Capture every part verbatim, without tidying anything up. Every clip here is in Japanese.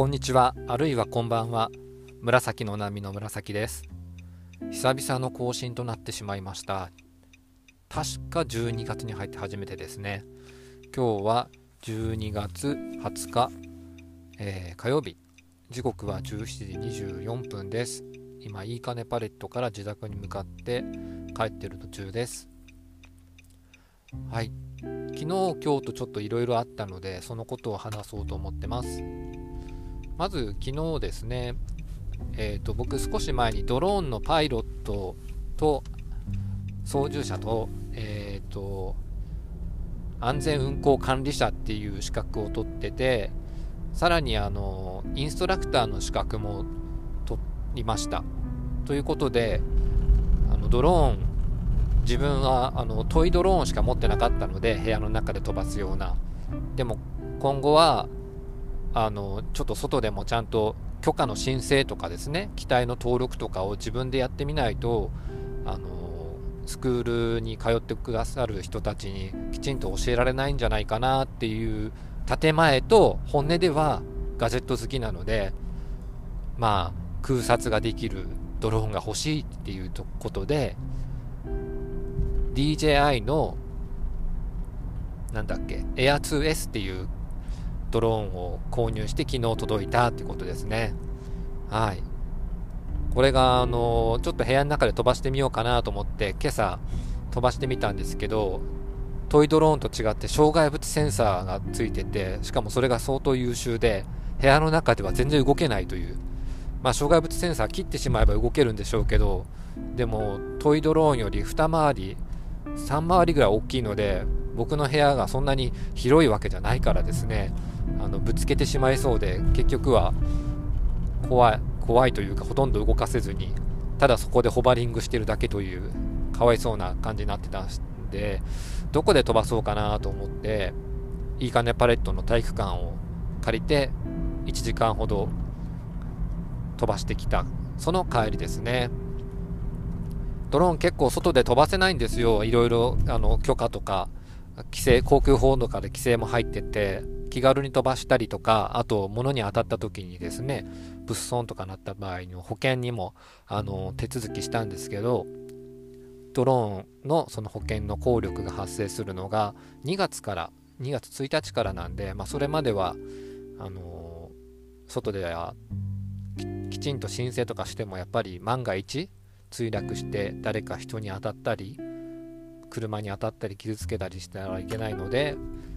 こんにちは、あるいはこんばんは。紫の波の紫です。久々の更新となってしまいました。確かじゅうにがつに入って初めてですね。今日はじゅうにがつはつか、えー、火曜日。時刻はじゅうしちじにじゅうよんぷんです。今、いいかねパレットから自宅に向かって帰っている途中です。はい。昨日、今日とちょっといろいろあったので、そのことを話そうと思ってます。まず昨日ですね、えーと、僕少し前にドローンのパイロットと操縦者と、えーと、安全運航管理者っていう資格を取ってて、さらにあのインストラクターの資格も取りました。ということで、あのドローン、自分はあのトイドローンしか持ってなかったので、部屋の中で飛ばすような。でも今後はあのちょっと外でもちゃんと許可の申請とかですね、機体の登録とかを自分でやってみないと、あのスクールに通ってくださる人たちにきちんと教えられないんじゃないかなっていう建前と、本音ではガジェット好きなので、まあ空撮ができるドローンが欲しいっていうことで ディージェーアイ のなんだっけ エアツーエス っていうドローンを購入して昨日届いたってことですね。はい。これがあのちょっと部屋の中で飛ばしてみようかなと思って今朝飛ばしてみたんですけど、トイドローンと違って障害物センサーがついてて、しかもそれが相当優秀で、部屋の中では全然動けないという。まあ障害物センサー切ってしまえば動けるんでしょうけど、でもトイドローンより二回りさん回りぐらい大きいので、僕の部屋がそんなに広いわけじゃないからですね、あのぶつけてしまいそうで、結局は怖い怖いというか、ほとんど動かせずにただそこでホバリングしてるだけというかわいそうな感じになってたんで、どこで飛ばそうかなと思って、いいかねパレットの体育館を借りていちじかんほど飛ばしてきた、その帰りですね。ドローン結構外で飛ばせないんですよ。いろいろあの許可とか規制、航空法とかで規制も入ってて、気軽に飛ばしたりとか、あと物に当たった時にですね、物損とかなった場合の保険にもあの手続きしたんですけど、ドローンのその保険の効力が発生するのがにがつからにがつついたちからなんで、まあ、それまではあの外では き, きちんと申請とかしても、やっぱり万が一墜落して誰か人に当たったり車に当たったり傷つけたりしたらいけないので、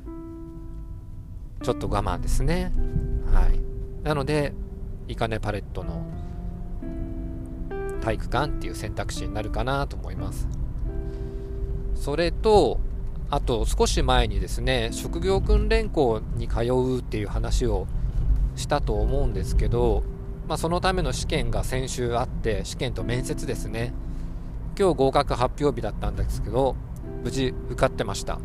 ちょっと我慢ですね。はい。なのでいかねパレットの体育館っていう選択肢になるかなと思います。それとあと少し前にですね、職業訓練校に通うっていう話をしたと思うんですけど、まあ、そのための試験が先週あって、試験と面接ですね。今日合格発表日だったんですけど、無事受かってました。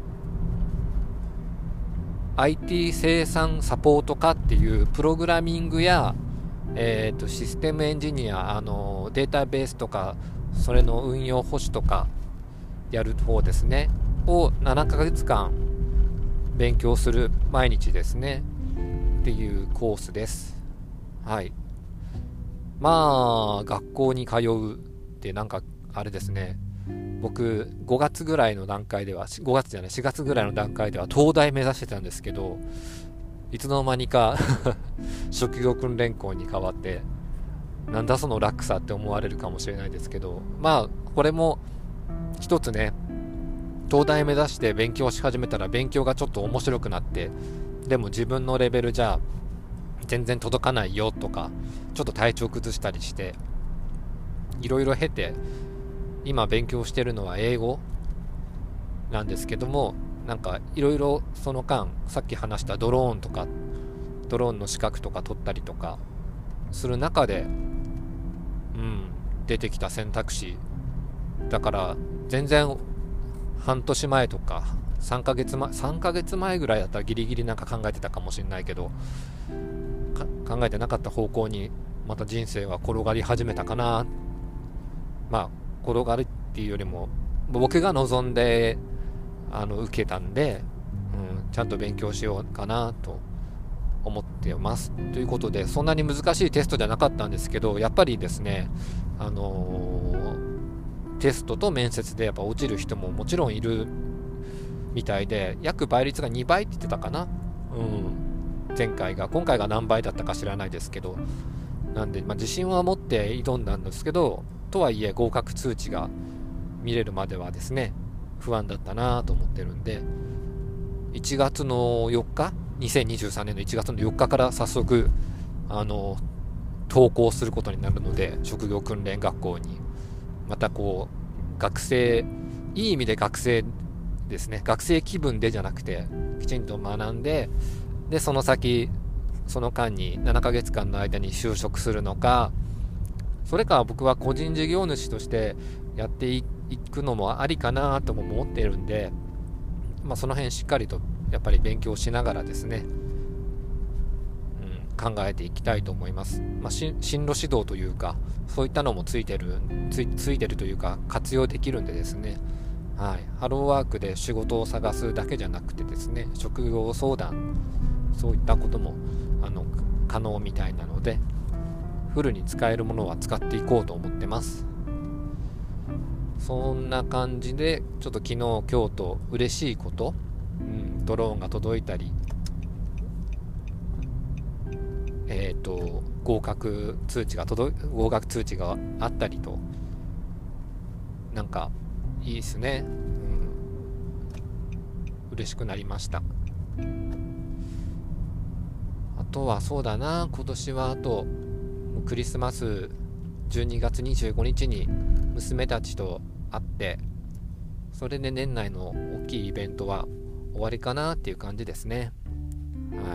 アイティー 生産サポート科っていうプログラミングや、えー、とシステムエンジニア、あのデータベースとかそれの運用保守とかやる方ですねをななかげつかん勉強する毎日ですねっていうコースです。はい。まあ学校に通うってなんかあれですね、僕ごがつぐらいの段階ではごがつじゃないしがつぐらいの段階では東大目指してたんですけど、いつの間にか職業訓練校に変わって、なんだその落差って思われるかもしれないですけど、まあこれも一つね、東大目指して勉強し始めたら勉強がちょっと面白くなって、でも自分のレベルじゃ全然届かないよとか、ちょっと体調崩したりして、いろいろ経て今勉強してるのは英語なんですけども、なんかいろいろその間、さっき話したドローンとかドローンの資格とか取ったりとかする中で、うん出てきた選択肢だから、全然半年前とかさんかげつまえさんかげつまえぐらいだったらギリギリなんか考えてたかもしれないけど、考えてなかった方向にまた人生は転がり始めたかな。まあ転がるっていうよりも、僕が望んであの受けたんで、うん、ちゃんと勉強しようかなと思っててますということで、そんなに難しいテストじゃなかったんですけど、やっぱりですね、あのー、テストと面接でやっぱ落ちる人ももちろんいるみたいで、約倍率がにばいって言ってたかな、うん、前回が。今回が何倍だったか知らないですけど、なんで、まあ、自信は持って挑んだんですけど、とはいえ合格通知が見れるまではですね不安だったなと思ってるんで、いちがつのよっか、にせんにじゅうさんねんのいちがつのよっかから早速あの登校することになるので、職業訓練学校にまたこう学生、いい意味で学生ですね、学生気分でじゃなくてきちんと学んで、でその先その間にななかげつかんの間に就職するのか、それか僕は個人事業主としてやっていくのもありかなとも思っているんで、まあ、その辺しっかりとやっぱり勉強しながらですね、うん、考えていきたいと思います。まあ、進路指導というかそういったのもついてるつい、ついてるというか活用できるんでですね、はい、ハローワークで仕事を探すだけじゃなくてですね、職業相談、そういったこともあの可能みたいなので、フルに使えるものは使っていこうと思ってます。そんな感じでちょっと昨日今日と嬉しいこと、うん、ドローンが届いたり、えっと合格通知が届合格通知があったりと、なんかいいですね、うん、嬉しくなりました。あとはそうだな、今年はあとクリスマスじゅうにがつにじゅうごにちに娘たちと会って、それで年内の大きいイベントは終わりかなっていう感じですね。はい。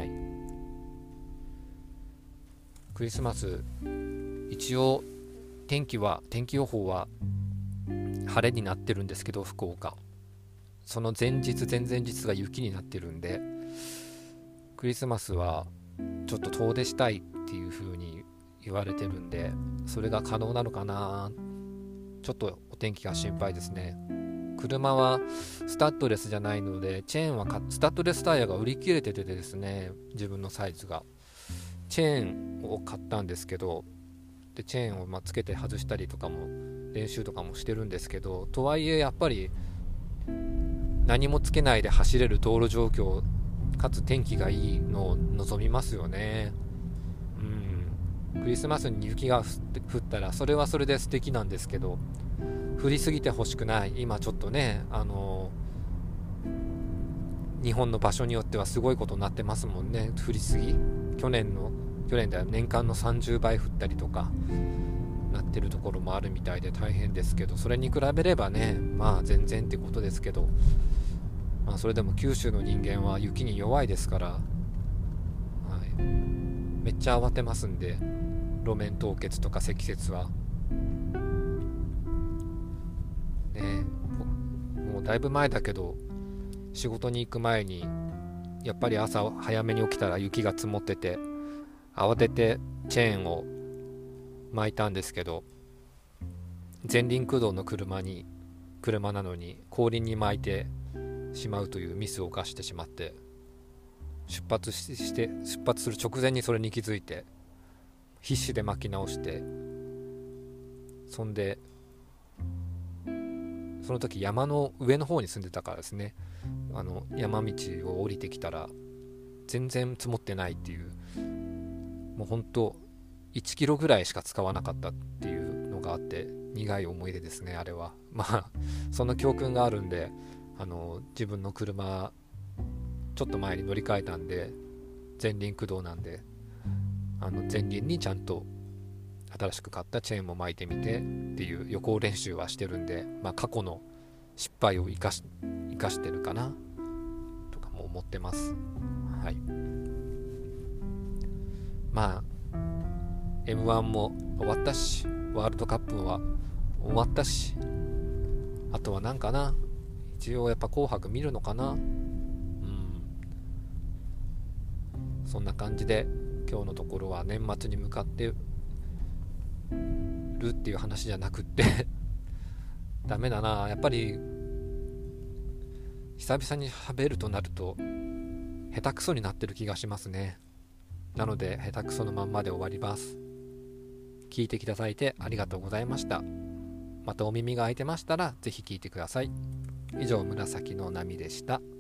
クリスマス一応天気は天気予報は晴れになってるんですけど、福岡その前日前々日が雪になってるんで、クリスマスはちょっと遠出したいっていう風に言われてるんで、それが可能なのかな、ちょっとお天気が心配ですね。車はスタッドレスじゃないので、チェーンはスタッドレスタイヤが売り切れててですね、自分のサイズがチェーンを買ったんですけど、でチェーンをまあつけて外したりとかも練習とかもしてるんですけど、とはいえやっぱり何もつけないで走れる道路状況かつ天気がいいのを望みますよね。うん、クリスマスに雪が降ったらそれはそれで素敵なんですけど、降りすぎてほしくない。今ちょっとね、あの日本の場所によってはすごいことになってますもんね。降りすぎ、去年の去年では年間のさんじゅうばい降ったりとかなってるところもあるみたいで大変ですけど、それに比べればね、まあ全然ってことですけど、まあ、それでも九州の人間は雪に弱いですから、はい、めっちゃ慌てますんで、路面凍結とか積雪はね、もうだいぶ前だけど仕事に行く前にやっぱり朝早めに起きたら雪が積もってて、慌ててチェーンを巻いたんですけど、前輪駆動の車に車なのに後輪に巻いてしまうというミスを犯してしまって、出発して出発する直前にそれに気づいて必死で巻き直して、そんでその時山の上の方に住んでたからですね、あの山道を降りてきたら全然積もってないっていう、もうほんといちキロぐらいしか使わなかったっていうのがあって、苦い思い出ですね、あれは。まあその教訓があるんで、あの自分の車ちょっと前に乗り換えたんで、前輪駆動なんで、あの前輪にちゃんと新しく買ったチェーンも巻いてみてっていう予行練習はしてるんで、まあ、過去の失敗を生かし、生かしてるかなとかも思ってます。はい。まあ エムワン も終わったし、ワールドカップは終わったし、あとは何かな、一応やっぱ紅白見るのかな、うん、そんな感じで今日のところは年末に向かってるっていう話じゃなくってダメだな、やっぱり久々に喋るとなると下手くそになってる気がしますね。 なので下手くそのまんまで終わります。聞いてくださいてありがとうございました。またお耳が空いてましたらぜひ聞いてください。以上、紫の波でした。